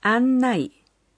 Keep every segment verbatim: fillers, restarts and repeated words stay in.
案内。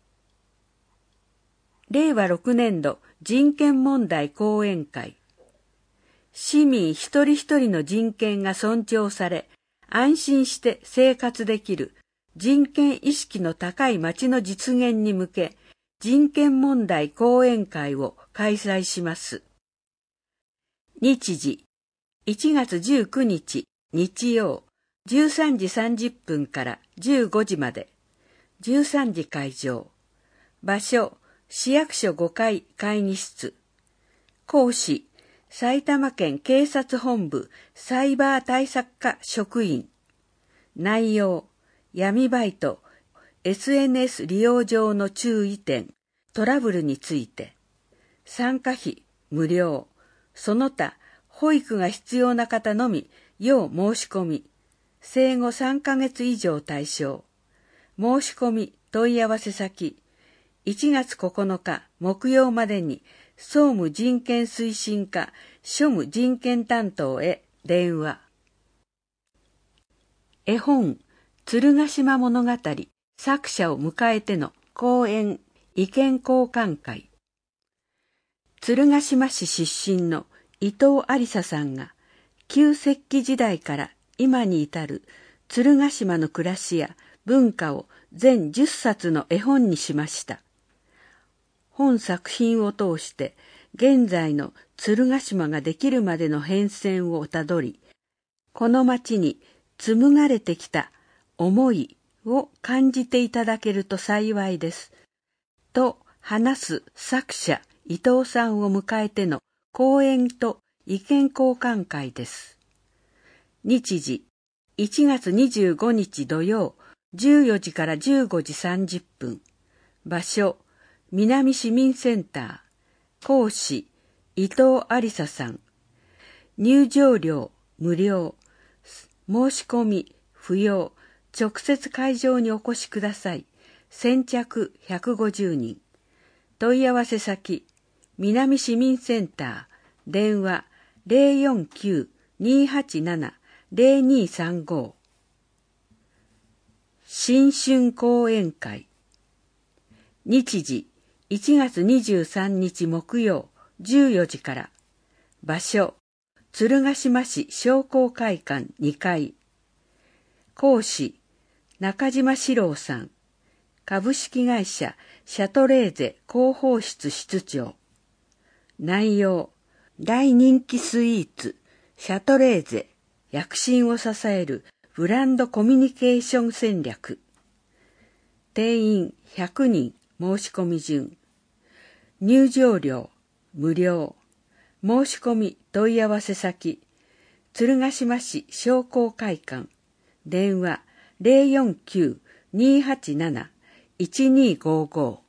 れいわろくねんど人権問題講演会。市民一人一人の人権が尊重され、安心して生活できる人権意識の高い町の実現に向け、人権問題講演会を開催します。日時、いちがつじゅうくにち日曜、じゅうさんじさんじゅっぷんからじゅうごじまで、じゅうさんじ会場。場所、市役所ごかい会議室。講師、埼玉県警察本部サイバー対策課職員。内容、闇バイト、エスエヌエス 利用上の注意点、トラブルについて。参加費、無料。その他、保育が必要な方のみ、要申し込み。生後さんかげつ以上対象。申し込み、問い合わせ先。いちがつここのか木曜までに、総務人権推進課、庶務人権担当へ電話。絵本、鶴ヶ島物語、作者を迎えての講演、意見交換会。鶴ヶ島市出身の伊藤ありささんが、旧石器時代から今に至る鶴ヶ島の暮らしや文化を全じゅっさつの絵本にしました。本作品を通して現在の鶴ヶ島ができるまでの変遷をたどり、この町に紡がれてきた思いを感じていただけると幸いです。と話す作者伊藤さんを迎えての講演と意見交換会です。日時、いちがつにじゅうごにち土曜、じゅうよじからじゅうごじさんじゅっぷん。場所、南市民センター。講師、伊藤ありささん。入場料、無料。申し込み、不要。直接会場にお越しください。先着ひゃくごじゅうにん。問い合わせ先、南市民センター。電話、ゼロよんきゅう にーはちなな ゼロにーさんご。新春講演会。日時、いちがつにじゅうさんにち木曜、じゅうよじから。場所、鶴ヶ島市商工会館にかい。講師、中島史郎さん。株式会社シャトレーゼ広報室室長。内容、大人気スイーツ、シャトレーゼ、躍進を支えるブランドコミュニケーション戦略。定員ひゃくにん、申し込み順。入場料、無料。申し込み問い合わせ先、鶴ヶ島市商工会館。電話、ゼロよんきゅう にーはちなな いちにーごーご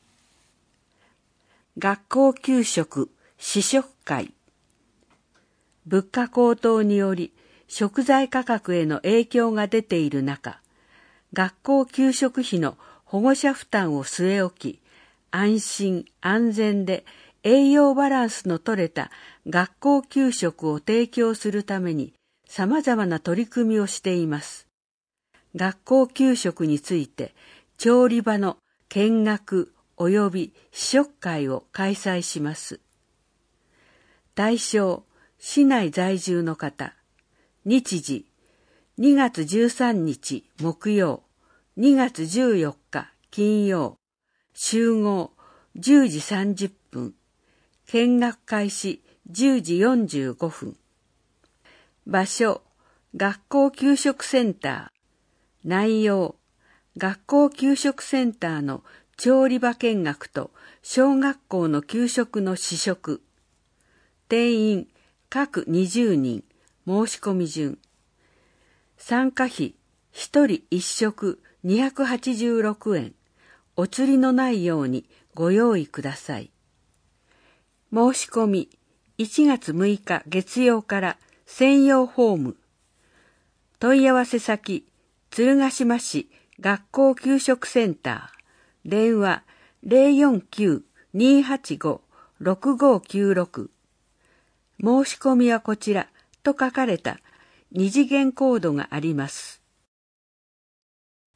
ー。学校給食試食会。物価高騰により食材価格への影響が出ている中、学校給食費の保護者負担を据え置き、安心安全で栄養バランスの取れた学校給食を提供するために様々な取り組みをしています。学校給食について調理場の見学及び試食会を開催します。対象、市内在住の方。日時、にがつじゅうさんにち木曜、にがつじゅうよっか金曜。集合じゅうじさんじゅっぷん。見学開始じゅうじよんじゅうごふん。場所、学校給食センター。内容、学校給食センターの調理場見学と小学校の給食の試食。定員、各にじゅうにん、申し込み順。参加費、ひとりいっしょくにひゃくはちじゅうろくえん。お釣りのないようにご用意ください。申し込み、いちがつむいか月曜から専用フォーム。問い合わせ先、鶴ヶ島市学校給食センター。電話、ゼロよんきゅう にーはちご ろくごきゅうろく。申し込みはこちらと書かれた二次元コードがあります。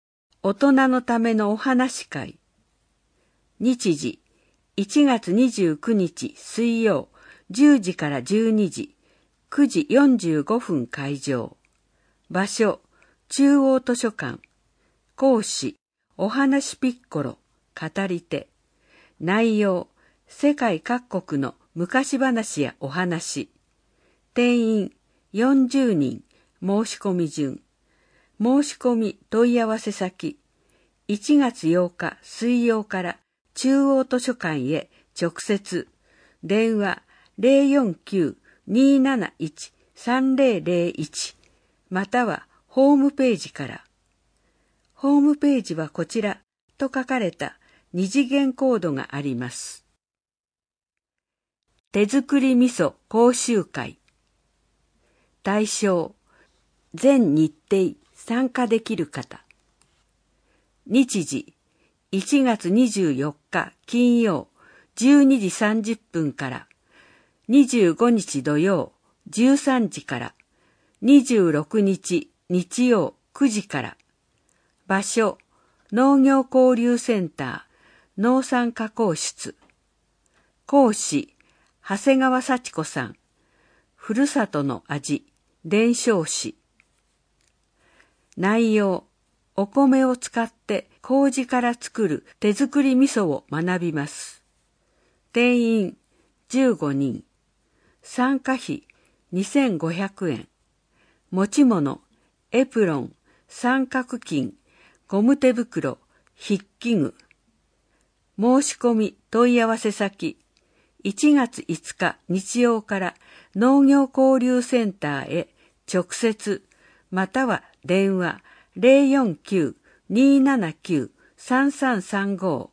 大人のためのお話会。日時、いちがつにじゅうくにち水曜、じゅうじからじゅうにじ、くじよんじゅうごふん開場。場所、中央図書館。講師、お話ピッコロ、語り手。内容、世界各国の昔話やお話。定員、よんじゅうにん、申し込み順。申し込み問い合わせ先、いちがつようか水曜から中央図書館へ直接、電話 ゼロよんきゅう にーなないち さんゼロゼロいち またはホームページから。ホームページはこちらと書かれた二次元コードがあります。手作り味噌講習会。対象、全日程参加できる方。日時、いちがつにじゅうよっか金曜じゅうにじさんじゅっぷんからにじゅうごにち土曜じゅうさんじからにじゅうろくにち日曜くじから。場所、農業交流センター農産加工室。講師、長谷川幸子さん。ふるさとの味、伝承師。内容、お米を使って麹から作る手作り味噌を学びます。定員じゅうごにん。参加費にせんごひゃくえん。持ち物、エプロン、三角巾、ゴム手袋、筆記具。申し込み問い合わせ先、いちがついつか日曜から農業交流センターへ直接、または電話 ゼロよんきゅう にーななきゅう さんさんさんご。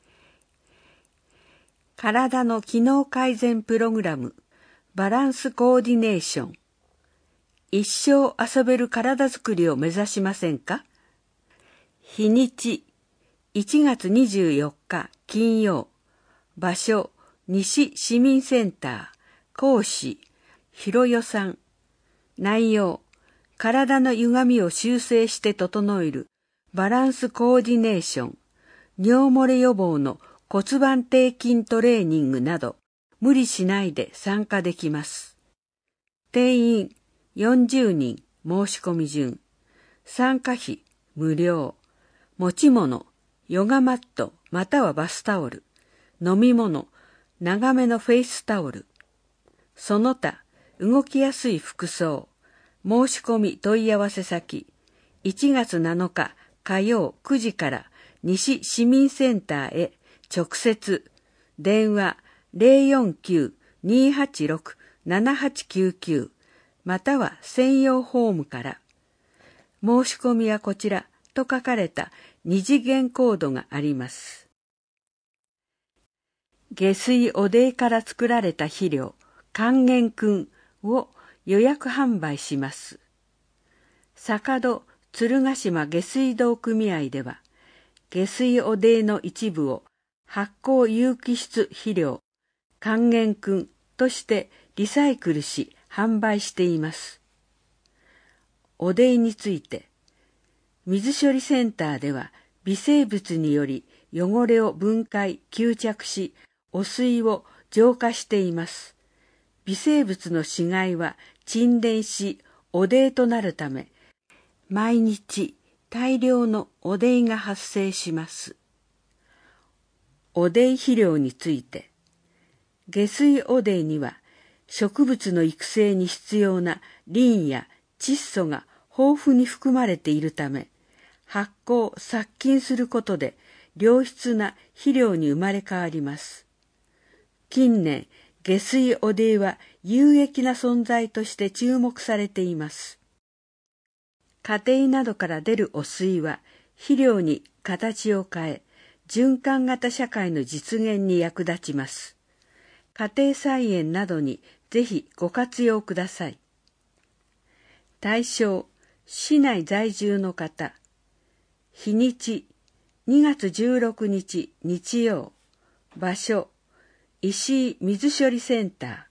体の機能改善プログラム、バランスコーディネーション。一生遊べる体づくりを目指しませんか？日にち、いちがつにじゅうよっか金曜。場所、西市民センター。講師、ひろよさん。内容、体の歪みを修正して整えるバランスコーディネーション、尿漏れ予防の骨盤底筋トレーニングなど、無理しないで参加できます。定員よんじゅうにん、申し込み順。参加費無料。持ち物、ヨガマットまたはバスタオル。飲み物、長めのフェイスタオル。その他、動きやすい服装。申し込み問い合わせ先、いちがつなのか火曜くじから西市民センターへ直接、電話 ゼロよんきゅう にーはちろく ななはちきゅうきゅう または専用ホームから。申し込みはこちらと書かれた二次元コードがあります。下水おでいから作られた肥料、還元くんを予約販売します。坂戸鶴ヶ島下水道組合では、下水おでいの一部を発酵有機質肥料、還元くんとしてリサイクルし販売しています。おでいについて、水処理センターでは微生物により汚れを分解・吸着し、汚水を浄化しています。微生物の死骸は沈殿し、汚泥となるため、毎日大量の汚泥が発生します。汚泥肥料について、下水汚泥には植物の育成に必要なリンや窒素が豊富に含まれているため、発酵・殺菌することで良質な肥料に生まれ変わります。近年、下水汚泥は有益な存在として注目されています。家庭などから出る汚水は肥料に形を変え、循環型社会の実現に役立ちます。家庭菜園などにぜひご活用ください。対象、市内在住の方。日にち、にがつじゅうろくにち日曜。場所、石井水処理センター。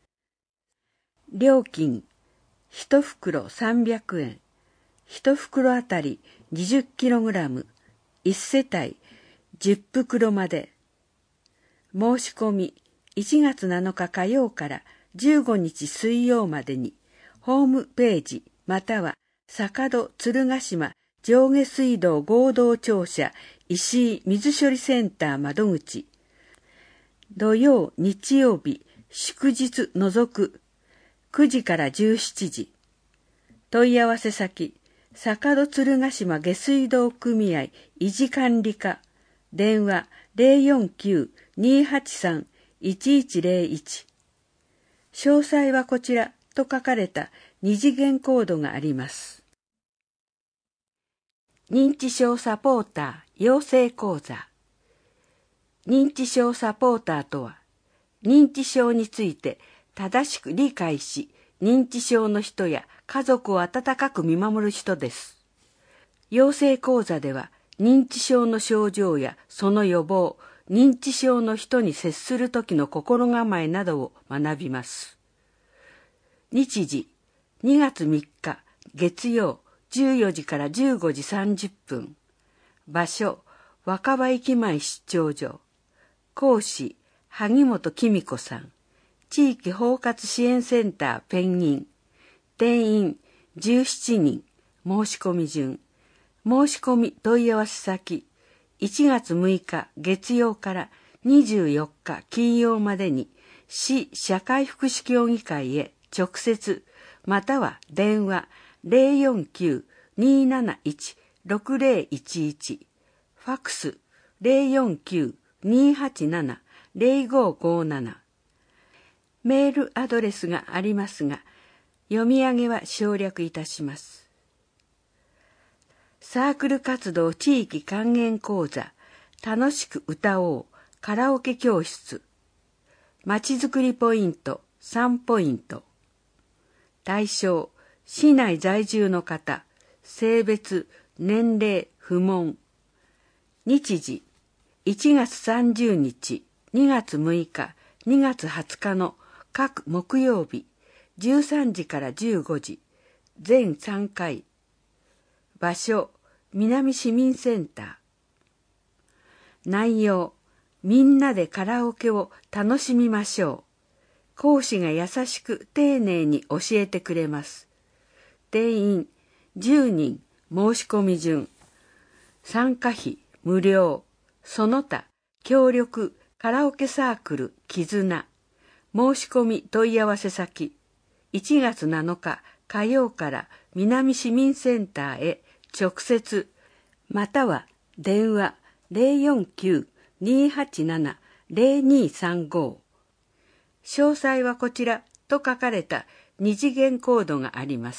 料金、いち袋さんびゃくえん。いち袋あたり にじゅっキログラムいち世帯じゅう袋まで。申し込みいちがつなのか火曜からじゅうごにち水曜までに、ホームページまたは坂戸鶴ヶ島上下水道合同庁舎石井水処理センター窓口、土曜日曜日祝日除くくじからじゅうしちじ。問い合わせ先坂戸鶴ヶ島下水道組合維持管理課、電話 ゼロよんきゅう にーはちさん いちいちゼロいち。詳細はこちらと書かれた二次元コードがあります。認知症サポーター養成講座。認知症サポーターとは、認知症について正しく理解し、認知症の人や家族を温かく見守る人です。養成講座では、認知症の症状やその予防、認知症の人に接する時の心構えなどを学びます。日時、にがつみっか月曜じゅうよじからじゅうごじさんじゅっぷん。場所、若葉駅前出張所。講師、萩本紀美子さん。地域包括支援センターペンギン。定員じゅうしちにん。申し込み順。申し込み問い合わせ先。いちがつむいか月曜からにじゅうよっか金曜までに市社会福祉協議会へ直接または電話 ゼロよんきゅう にーなないち ろくゼロいちいち、ファックス ゼロよんきゅう にーはちなな ゼロごごなな。メールアドレスがありますが、読み上げは省略いたします。サークル活動地域還元講座、楽しく歌おうカラオケ教室、まちづくりポイントさんポイント。対象、市内在住の方、性別、年齢、不問。日時、いちがつさんじゅうにち、にがつむいか、にがつはつかの各木曜日、じゅうさんじからじゅうごじ、全さんかい。場所、南市民センター。内容、みんなでカラオケを楽しみましょう。講師が優しく丁寧に教えてくれます。定員じゅうにん、申し込み順。参加費無料。その他、協力カラオケサークル絆。申し込み問い合わせ先。いちがつなのか火曜から南市民センターへ直接、または電話 ゼロよんきゅう にーはちなな ゼロにさんご。詳細はこちらと書かれた二次元コードがあります。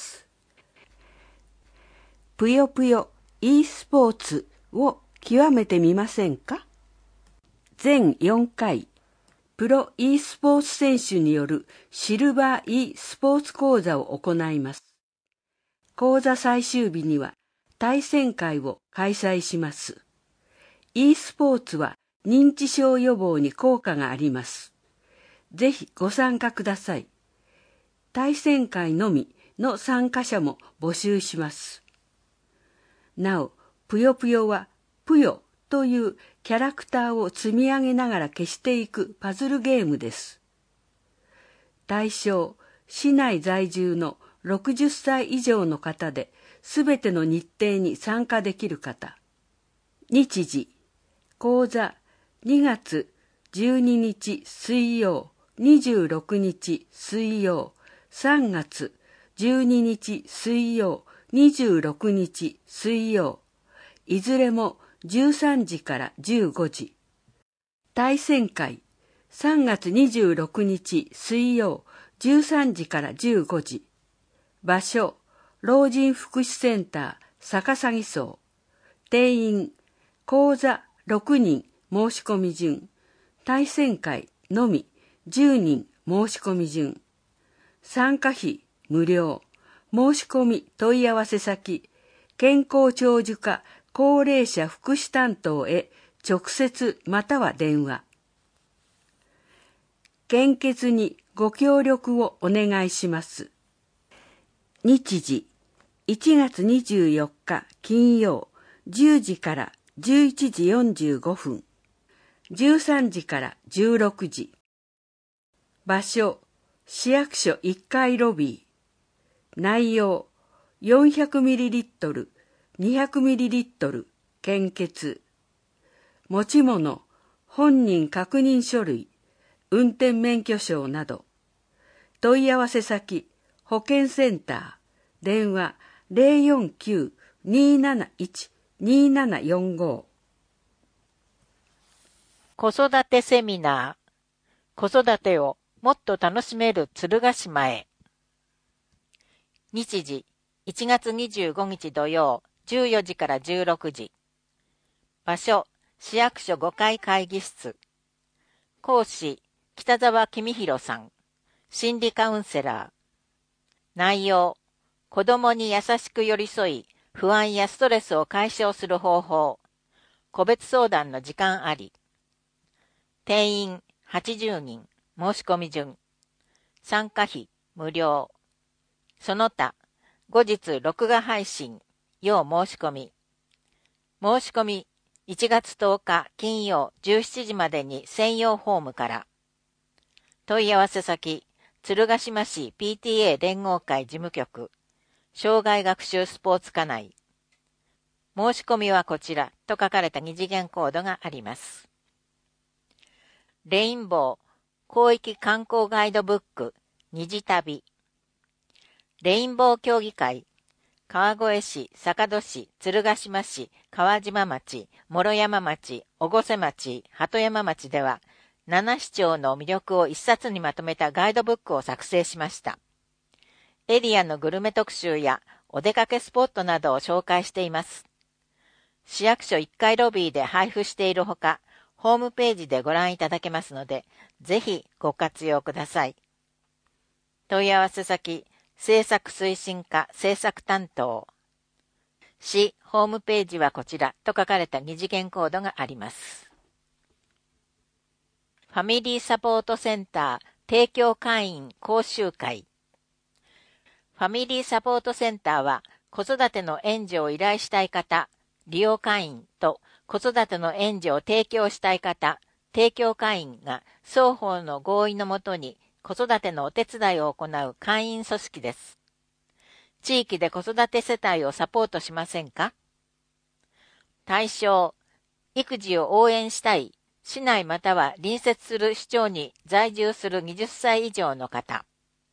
ぷよぷよ e スポーツを極めてみませんか？全よんかい、プロ e スポーツ選手によるシルバー e スポーツ講座を行います。講座最終日には対戦会を開催します。e スポーツは認知症予防に効果があります。ぜひご参加ください。対戦会のみの参加者も募集します。なお、ぷよぷよはぷよというキャラクターを積み上げながら消していくパズルゲームです。対象、市内在住のろくじゅっさい以上の方で、すべての日程に参加できる方。日時、講座にがつじゅうににち水曜、にじゅうろくにち水曜、さんがつじゅうににち水曜、にじゅうろくにち水曜、いずれもじゅうさんじからじゅうごじ。対戦会、さんがつにじゅうろくにち水曜、じゅうさんじからじゅうごじ。場所、老人福祉センター、逆さぎ荘。定員、講座ろくにん申し込み順。対戦会のみじゅうにん申し込み順。参加費無料。申し込み問い合わせ先、健康長寿課高齢者福祉担当へ直接または電話。献血にご協力をお願いします。日時、いちがつにじゅうよっか金曜じゅうじからじゅういちじよんじゅうごふん、じゅうさんじからじゅうろくじ。場所、市役所いっかいロビー。内容、よんひゃくミリリットル、にひゃくミリリットル、献血。持ち物、本人確認書類、運転免許証など。問い合わせ先、保健センター、電話 ゼロよんきゅう にーなないち にーななよんご。 子育てセミナー、子育てをもっと楽しめる鶴ヶ島へ。日時、いちがつにじゅうごにち土曜、じゅうよじからじゅうろくじ。場所、市役所ごかい会議室。講師、北沢公弘さん、心理カウンセラー。内容、子供に優しく寄り添い、不安やストレスを解消する方法。個別相談の時間あり。定員はちじゅうにん、申し込み順。参加費無料。その他、後日録画配信、要申し込み。申し込みいちがつとおか金曜じゅうしちじまでに専用フォームから。問い合わせ先、鶴ヶ島市 ピーティーエー 連合会事務局、障害学習スポーツ課内。申し込みはこちらと書かれた二次元コードがあります。レインボー広域観光ガイドブック虹旅。レインボー協議会、川越市、坂戸市、鶴ヶ島市、川島町、諸山町、越生町、鳩山町では、なな市町の魅力を一冊にまとめたガイドブックを作成しました。エリアのグルメ特集やお出かけスポットなどを紹介しています。市役所いっかいロビーで配布しているほか、ホームページでご覧いただけますので、ぜひご活用ください。問い合わせ先、制作推進課制作担当。市ホームページはこちらと書かれた二次元コードがあります。ファミリーサポートセンター提供会員講習会。ファミリーサポートセンターは子育ての援助を依頼したい方、利用会員と子育ての援助を提供したい方、提供会員が双方の合意のもとに子育てのお手伝いを行う会員組織です。地域で子育て世帯をサポートしませんか？対象、育児を応援したい、市内または隣接する市町に在住するはたち以上の方。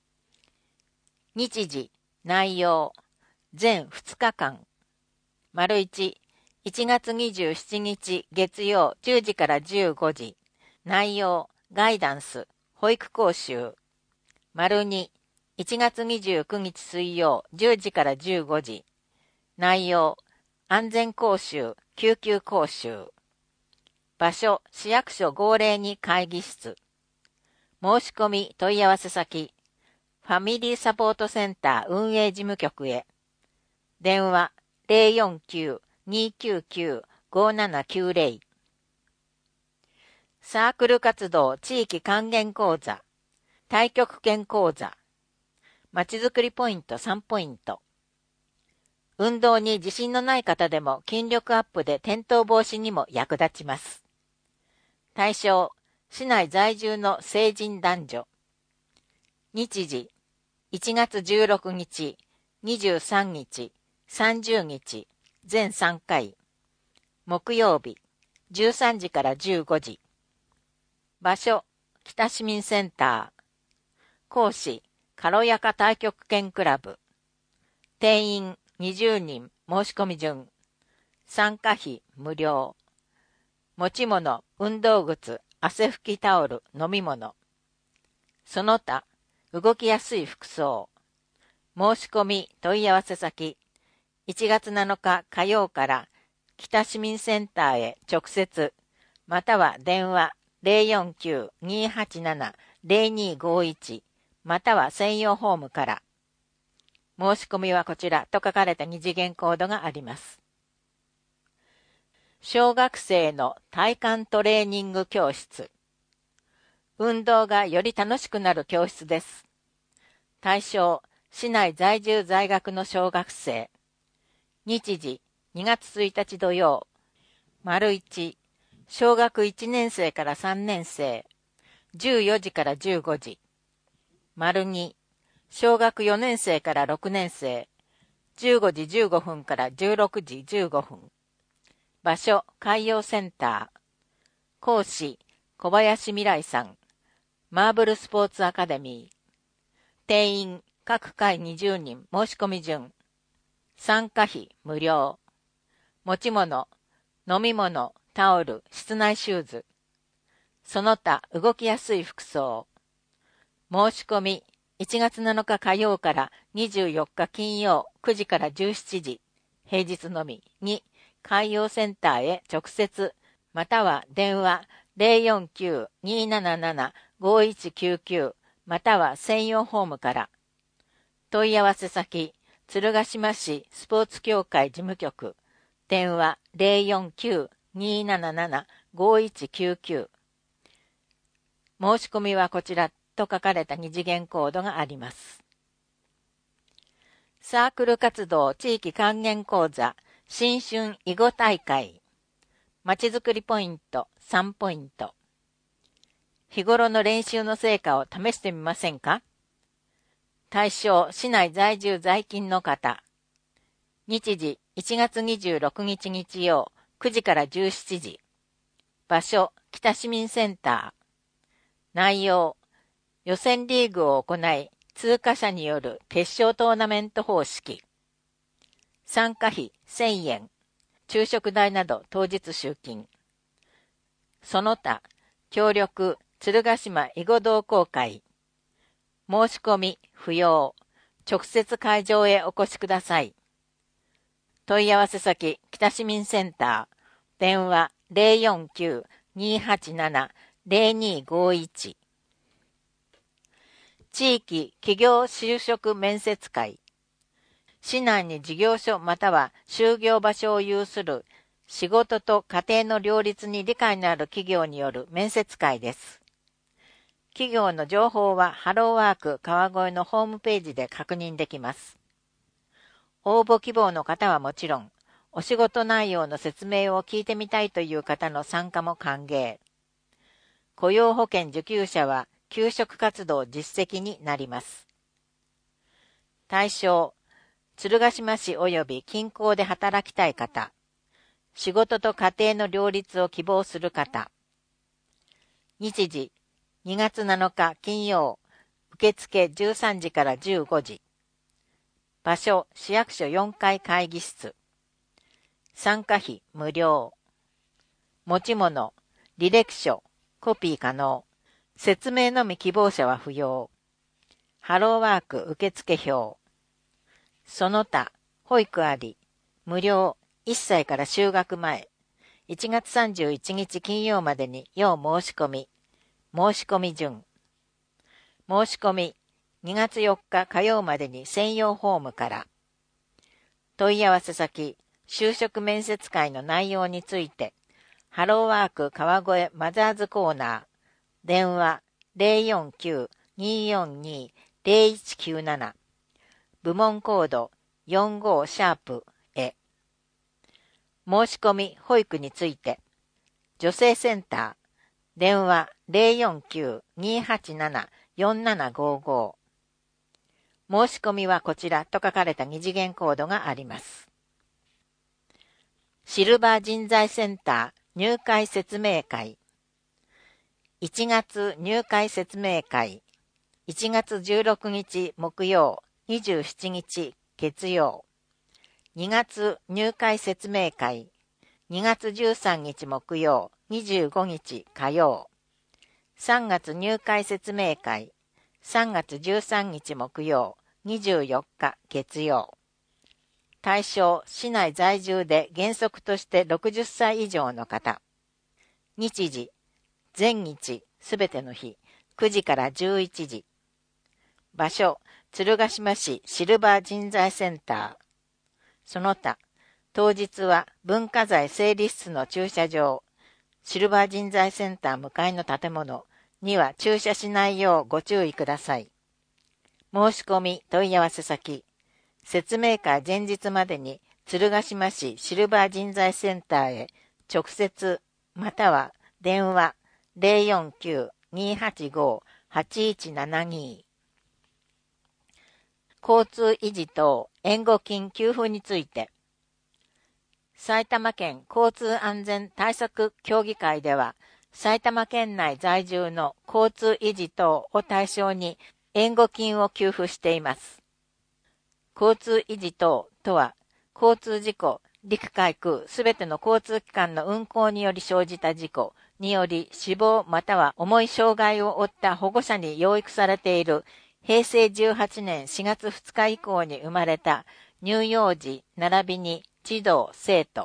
日時、内容、全ふつかかん。丸いち、いちがつにじゅうしちにち月曜じゅうじからじゅうごじ。内容、ガイダンス、保育講習。丸に、いちがつにじゅうくにち水曜じゅうじからじゅうごじ。内容、安全講習、救急講習。場所、市役所号令に会議室。申し込み問い合わせ先、ファミリーサポートセンター運営事務局へ。電話 ゼロよんきゅう にーきゅうきゅう ごななきゅうゼロ。サークル活動地域還元講座、太極拳講座、まちづくりポイントさんポイント。運動に自信のない方でも筋力アップで転倒防止にも役立ちます。対象、市内在住の成人男女。日時、いちがつじゅうろくにち、にじゅうさんにち、さんじゅうにち、全さんかい。木曜日、じゅうさんじからじゅうごじ。場所、北市民センター。講師、軽やか太極拳クラブ。定員にじゅうにん、申し込み順。参加費無料。持ち物、運動靴、汗拭きタオル、飲み物。その他、動きやすい服装。申し込み問い合わせ先、いちがつなのか火曜から北市民センターへ直接、または電話 ゼロよんきゅう にーはちなな ゼロにーごいち または専用ホームから。申し込みはこちらと書かれた二次元コードがあります。小学生の体幹トレーニング教室。運動がより楽しくなる教室です。対象、市内在住在学の小学生。日時、にがつついたち土曜。 丸いち、小学いちねん生からさんねん生、じゅうよじからじゅうごじ。丸に、小学よねん生からろくねん生、じゅうごじじゅうごふんからじゅうろくじじゅうごふん。場所、海洋センター。講師、小林未来さん。マーブルスポーツアカデミー。定員、各回にじゅうにん、申し込み順。参加費、無料。持ち物、飲み物、タオル、室内シューズ。その他、動きやすい服装。申し込み、いちがつなのか火曜からにじゅうよっか金曜くじからじゅうしちじ、平日のみ。に、海洋センターへ直接、または電話 ゼロよんきゅう にーなななな ごいちきゅうきゅう または専用ホームから。問い合わせ先、鶴ヶ島市スポーツ協会事務局、電話 ゼロよんきゅう にーなななな ごいちきゅうきゅう。申し込みはこちらと書かれた二次元コードがあります。サークル活動地域還元講座新春囲碁大会。まちづくりポイントさんポイント。日頃の練習の成果を試してみませんか？対象、市内在住在勤の方。日時、いちがつにじゅうろくにち日曜、くじからじゅうしちじ。場所、北市民センター。内容、予選リーグを行い、通過者による決勝トーナメント方式。参加費せんえん。昼食代など当日集金。その他、協力、鶴ヶ島囲碁同好会。申し込み不要。直接会場へお越しください。問い合わせ先、北市民センター。電話 ゼロよんきゅう にーはちなな ゼロにーごいち。地域企業就職面接会。市内に事業所または就業場所を有する仕事と家庭の両立に理解のある企業による面接会です。企業の情報はハローワーク川越のホームページで確認できます。応募希望の方はもちろん、お仕事内容の説明を聞いてみたいという方の参加も歓迎。雇用保険受給者は求職活動実績になります。対象、鶴ヶ島市及び近郊で働きたい方、仕事と家庭の両立を希望する方。日時、にがつなのか金曜、受付じゅうさんじからじゅうごじ。場所、市役所よんかい会議室。参加費無料。持ち物、履歴書、コピー可能。説明のみ希望者は不要。ハローワーク受付表。その他、保育あり、無料、いっさいから就学前。いちがつさんじゅういちにち金曜までに要申し込み。申し込み順。申し込み、にがつよっか火曜までに専用ホームから。問い合わせ先、就職面接会の内容について、ハローワーク川越マザーズコーナー、電話 ゼロよんきゅう にーよんにー ゼロいちきゅうなな、部門コードよんごシャープへ。申し込み保育について、女性センター、電話 ゼロよんきゅう にーはちなな よんななごご。申し込みはこちらと書かれた二次元コードがあります。シルバー人材センター入会説明会。いちがつ入会説明会。いちがつじゅうろくにち木曜、にじゅうしちにち月曜。にがつ入会説明会。にがつじゅうさんにち木曜、にじゅうごにち火曜。さんがつ入会説明会。さんがつじゅうさんにち木曜、にじゅうよっか月曜。対象、市内在住で原則としてろくじゅっさい以上の方。日時、全日、すべての日、くじからじゅういちじ。場所、鶴ヶ島市シルバー人材センター。その他、当日は文化財整理室の駐車場、シルバー人材センター向かいの建物には駐車しないようご注意ください。申し込み問い合わせ先、説明会前日までに鶴ヶ島市シルバー人材センターへ直接または電話 ゼロよんきゅう にーはちご はちいちななに。交通維持等援護金給付について、埼玉県交通安全対策協議会では、埼玉県内在住の交通維持等を対象に援護金を給付しています。交通維持等とは、交通事故、陸海空すべての交通機関の運行により生じた事故により死亡または重い障害を負った保護者に養育されているへいせいじゅうはちねんしがつふつか以降に生まれた乳幼児並びに児童生徒。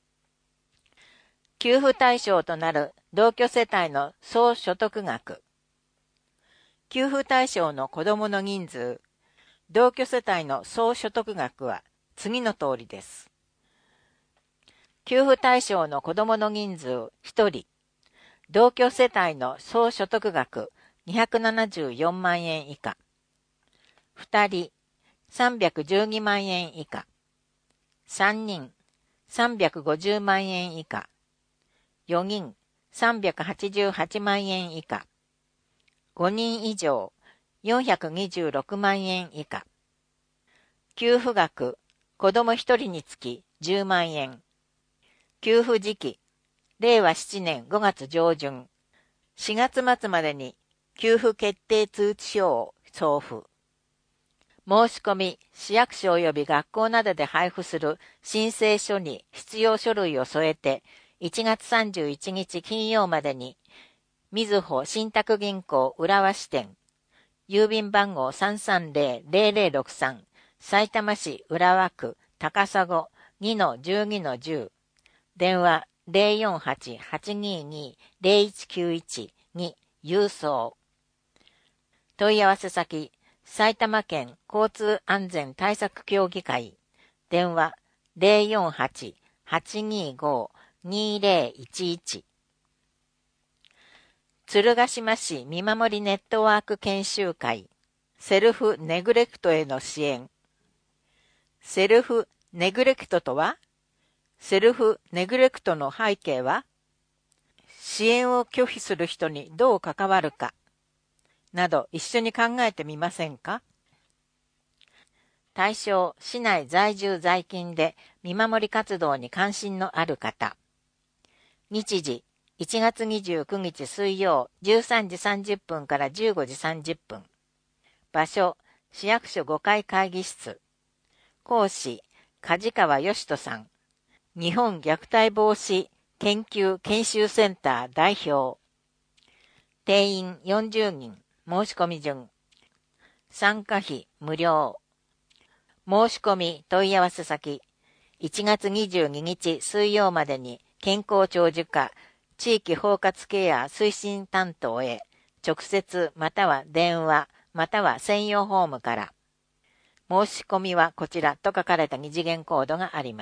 給付対象となる同居世帯の総所得額。給付対象の子どもの人数、同居世帯の総所得額は次の通りです。給付対象の子どもの人数ひとり、同居世帯の総所得額にひゃくななじゅうよんまんえん以下、ふたりさんびゃくじゅうにまんえん以下、さんにんさんびゃくごじゅうまんえん以下、よにんさんびゃくはちじゅうはちまんえん以下、ごにん以上よんひゃくにじゅうろくまんえん以下。給付額、子どもひとりにつきじゅうまんえん。給付時期、れいわしちねんごがつじょうじゅん、しがつ末までに給付決定通知書を送付。申し込み、市役所及び学校などで配布する申請書に必要書類を添えて、いちがつさんじゅういちにち金曜までに、みずほ信託銀行浦和支店、郵便番号 さんさんぜろ ぜろぜろろくさん、さいたま市浦和区高砂 にのじゅうにのじゅう、電話 ゼロよんはち はちにーにー ゼロいちきゅういち に郵送。問い合わせ先、埼玉県交通安全対策協議会、電話 ゼロよんはち はちにーご にーぜろいちいち。鶴ヶ島市見守りネットワーク研修会、セルフネグレクトへの支援。セルフネグレクトとは、セルフネグレクトの背景は、支援を拒否する人にどう関わるか、など一緒に考えてみませんか？対象、市内在住在勤で見守り活動に関心のある方。日時、いちがつにじゅうくにち水曜じゅうさんじさんじゅっぷんからじゅうごじさんじゅっぷん。場所、市役所ごかい会議室。講師、梶川義人さん。日本虐待防止研究研修センター代表。定員よんじゅうにん、申し込み順。参加費無料。申し込み問い合わせ先。いちがつにじゅうににち水曜までに健康長寿課地域包括ケア推進担当へ直接または電話または専用フォームから。申し込みはこちらと書かれた二次元コードがあります。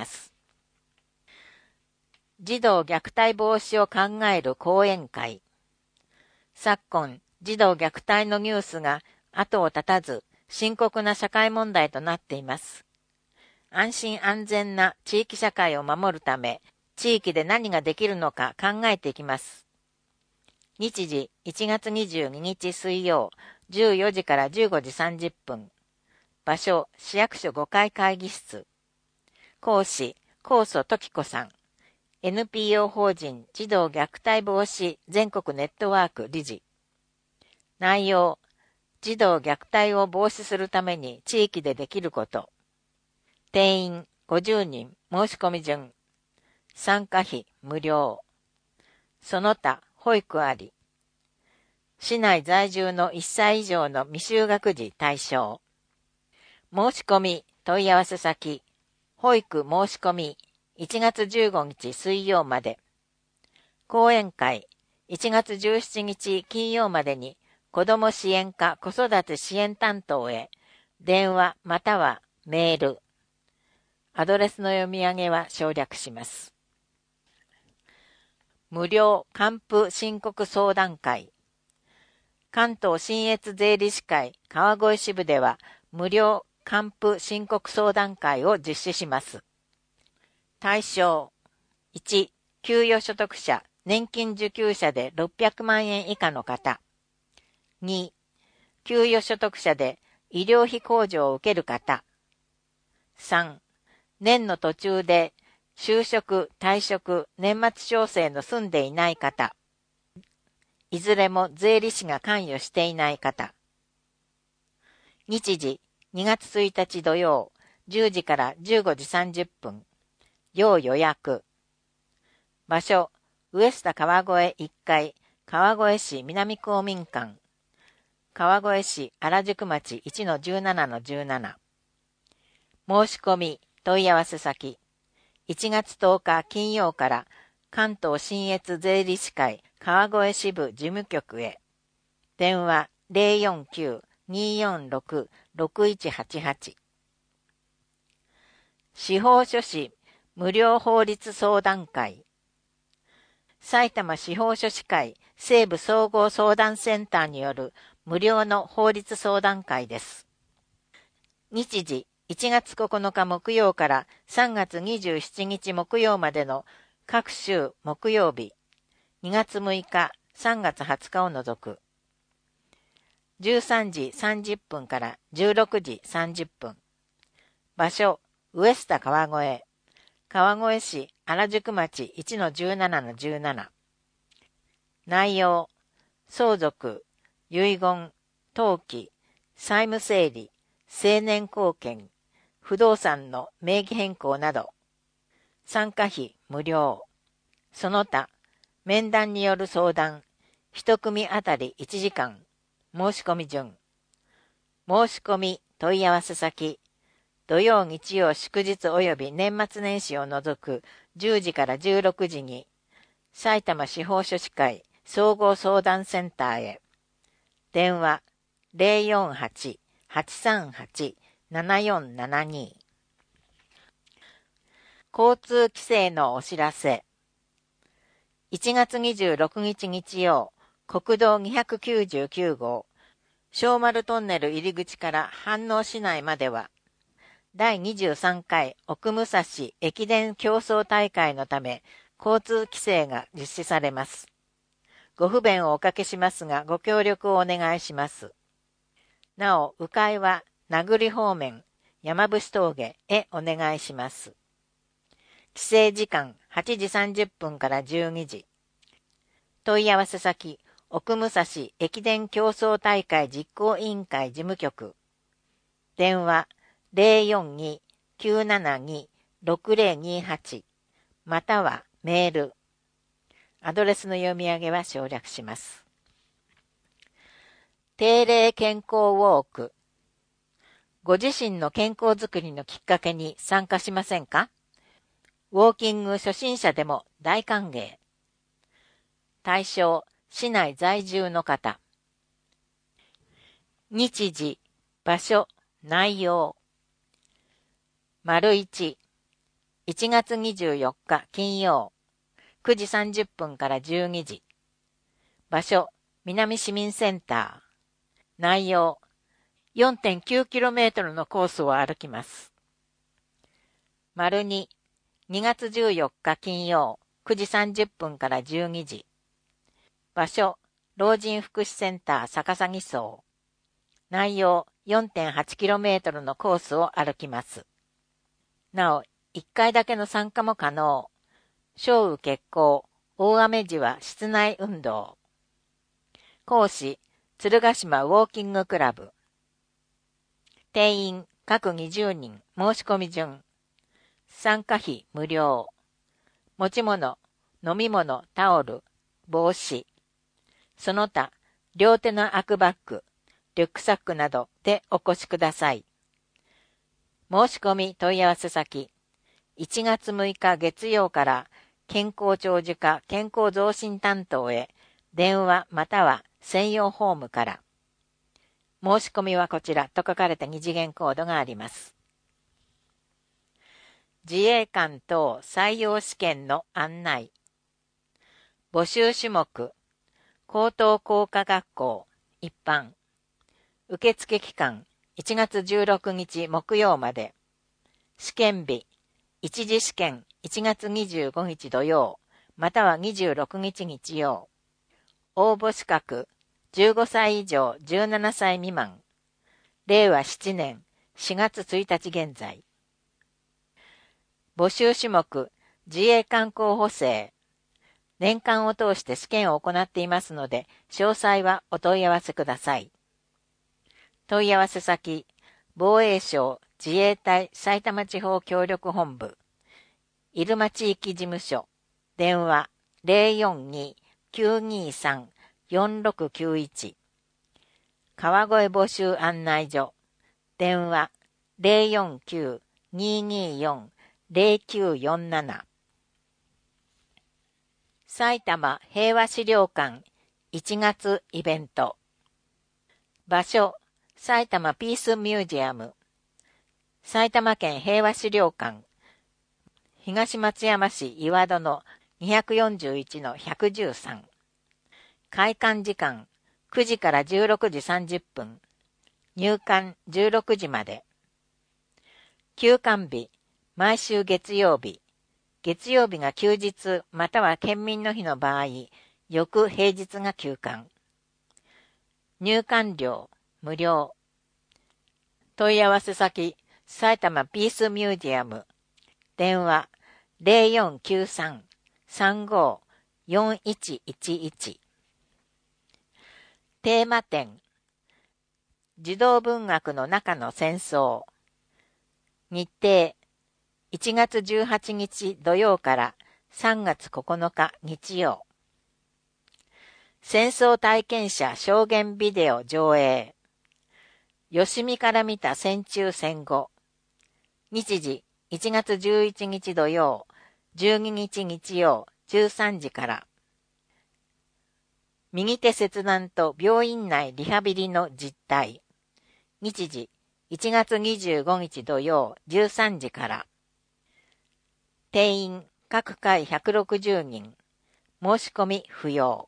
児童虐待防止を考える講演会。昨今、児童虐待のニュースが後を絶たず深刻な社会問題となっています。安心安全な地域社会を守るため、地域で何ができるのか考えていきます。日時いちがつにじゅうににち水曜じゅうよじからじゅうごじさんじゅっぷん。場所、市役所ごかい会議室。講師、高祖時子さん。エヌピーオー 法人児童虐待防止全国ネットワーク理事。内容、児童虐待を防止するために地域でできること。定員ごじゅうにん、申し込み順。参加費無料。その他保育あり。市内在住のいっさい以上の未就学児対象。申し込み問い合わせ先。保育申し込みいちがつじゅうごにち水曜まで。講演会いちがつじゅうしちにち金曜までに子ども支援課子育て支援担当へ電話またはメール。アドレスの読み上げは省略します。無料還付申告相談会。関東信越税理士会川越支部では無料還付申告相談会を実施します。対象いち、 給与所得者、年金受給者でろっぴゃくまんえん以下の方。に、給与所得者で医療費控除を受ける方。さん、年の途中で就職、退職、年末調整の済んでいない方。いずれも税理士が関与していない方。日時、にがつついたち土曜、じゅうじからじゅうごじさんじゅっぷん。要予約。場所、ウエスタ川越いっかい、川越市南公民館。川越市原宿町 いちのじゅうななのじゅうなな。申し込み、問い合わせ先。いちがつとおか金曜から関東信越税理士会川越支部事務局へ。電話 ゼロよんきゅう にーよんろく ろくいちはちはち。司法書士無料法律相談会。埼玉司法書士会西部総合相談センターによる無料の法律相談会です。日時、いちがつここのか木曜からさんがつにじゅうしちにち木曜までの各週木曜日、にがつむいか、さんがつはつかを除く。じゅうさんじさんじゅっぷんからじゅうろくじさんじゅっぷん。場所、ウエスタ川越。川越市原宿町 いちのじゅうななのじゅうなな。内容、相続、遺言、登記、債務整理、成年後見、不動産の名義変更など。参加費無料。その他、面談による相談、一組あたりいちじかん。申し込み順。申し込み問い合わせ先。土曜日曜祝日及び年末年始を除くじゅうじからじゅうろくじに、埼玉司法書士会総合相談センターへ。電話 ゼロよんはち はちさんはち ななよんななに。交通規制のお知らせ。いちがつにじゅうろくにち日曜、国道にひゃくきゅうじゅうきゅうごう、小丸トンネル入り口から飯能市内までは、だいにじゅうさんかい奥武蔵駅伝競争大会のため、交通規制が実施されます。ご不便をおかけしますが、ご協力をお願いします。なお、迂回は名栗方面、山伏峠へお願いします。規制時間はちじさんじゅっぷんからじゅうにじ。問い合わせ先、奥武蔵駅伝競争大会実行委員会事務局。電話 ゼロよんに きゅうななに ろくゼロにはち またはメール。アドレスの読み上げは省略します。定例健康ウォーク。ご自身の健康づくりのきっかけに参加しませんか？ウォーキング初心者でも大歓迎。対象、市内在住の方。日時、場所、内容。丸一、いちがつにじゅうよっか金曜、くじさんじゅっぷんからじゅうにじ。場所、南市民センター。内容、よんてんきゅうキロメートル のコースを歩きます。丸に、にがつじゅうよっか金曜、くじさんじゅっぷんからじゅうにじ。場所、老人福祉センター逆さぎ荘。内容、よんてんはちキロメートル のコースを歩きます。なお、いっかいだけの参加も可能。小雨決行、大雨時は室内運動。講師、鶴ヶ島ウォーキングクラブ。定員、各にじゅうにん、申し込み順。参加費無料。持ち物、飲み物、タオル、帽子。その他、両手の空くバッグ、リュックサックなどでお越しください。申し込み問い合わせ先、いちがつむいか月曜から健康長寿課健康増進担当へ電話または専用ホームから。申し込みはこちらと書かれた二次元コードがあります。自衛官等採用試験の案内。募集種目、高等工科学校一般。受付期間いちがつじゅうろくにち木曜まで。試験日、一次試験いちがつにじゅうごにち土曜、 またはにじゅうろくにち日曜。応募資格、じゅうごさい以上じゅうななさい未満。れいわななねんしがつついたち現在。募集種目、自衛官候補生。年間を通して試験を行っていますので、詳細はお問い合わせください。問い合わせ先、防衛省自衛隊埼玉地方協力本部、入間地域事務所、電話 ゼロよんに きゅうにさん よんろくきゅういち、川越募集案内所、電話 ゼロよんきゅう にーにーよん ゼロきゅうよんなな、埼玉平和資料館いちがつイベント。場所、埼玉ピースミュージアム。埼玉県平和資料館。東松山市岩戸の にひゃくよんじゅういちのひゃくじゅうさん。開館時間くじからじゅうろくじさんじゅっぷん。入館じゅうろくじまで。休館日、毎週月曜日。月曜日が休日または県民の日の場合、翌平日が休館。入館料、無料。問い合わせ先、埼玉ピースミュージアム。電話、ゼロよんきゅうさん さんご よんいちいちいち。テーマ展、児童文学の中の戦争。日程、いちがつじゅうはちにち土曜からさんがつここのか日曜。戦争体験者証言ビデオ上映。よしみから見た戦中戦後。日時いちがつじゅういちにち土曜、じゅうににち日曜じゅうさんじから。右手切断と病院内リハビリの実態。日時いちがつにじゅうごにち土曜じゅうさんじから。定員各回ひゃくろくじゅうにん。申し込み不要。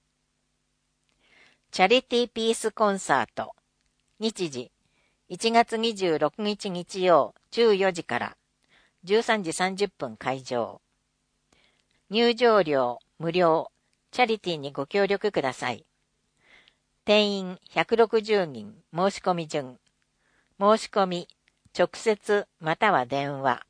チャリティーピースコンサート。日時いちがつにじゅうろくにち日曜じゅうよじからじゅうさんじさんじゅっぷん会場。入場料無料。チャリティーにご協力ください。定員ひゃくろくじゅうにん。申し込み順。申し込み直接または電話。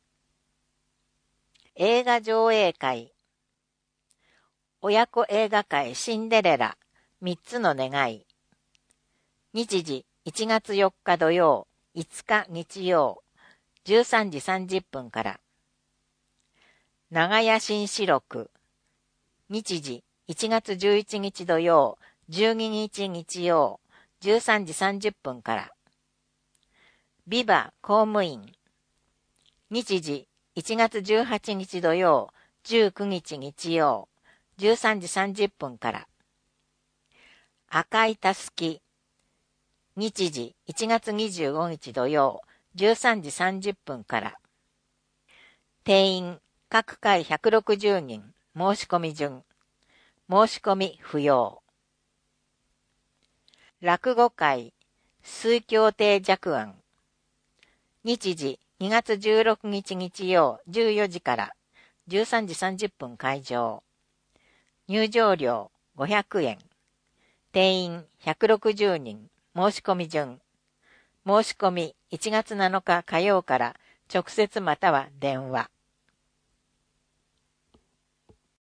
映画上映会。親子映画会シンデレラみっつの願い。日時いちがつよっか土曜、いつか日曜、じゅうさんじさんじゅっぷんから。長屋新四録。日時いちがつじゅういちにち土曜、じゅうににち日曜、じゅうさんじさんじゅっぷんから。ビバ公務員。日時いちがつじゅうはちにち土曜、じゅうくにち日曜、じゅうさんじさんじゅっぷんから。赤いたすき。日時いちがつにじゅうごにち土曜、じゅうさんじさんじゅっぷんから。定員各回ひゃくろくじゅうにん。申し込み順。申し込み不要。落語会水鏡亭寂庵。日時にがつじゅうろくにち日曜じゅうよじからじゅうさんじさんじゅっぷん会場。入場料ごひゃくえん。定員ひゃくろくじゅうにん。申し込み順。申し込みいちがつなのか火曜から直接または電話。